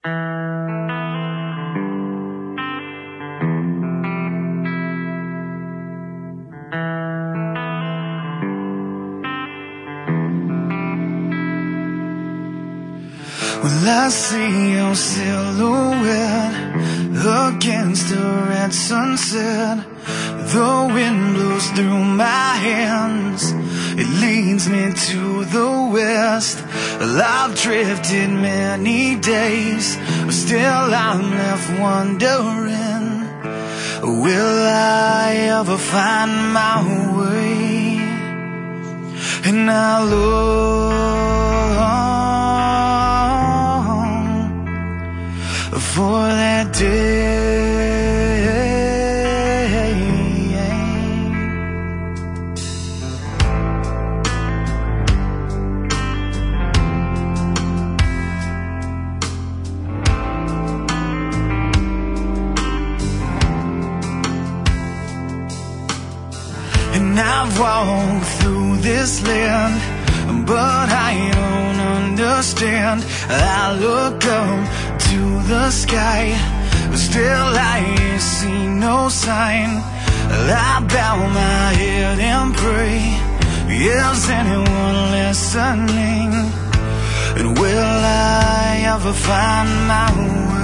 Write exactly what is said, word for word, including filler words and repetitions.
Well, I see your silhouette against a red sunset. The wind blows through my hands, it leads me to the west. Well, I've drifted many days, but still I'm left wondering, will I ever find my way? And I long for that day. And I've walked through this land, but I don't understand. I look up to the sky, but still I see no sign. I bow my head and pray, is anyone listening? And will I ever find my way?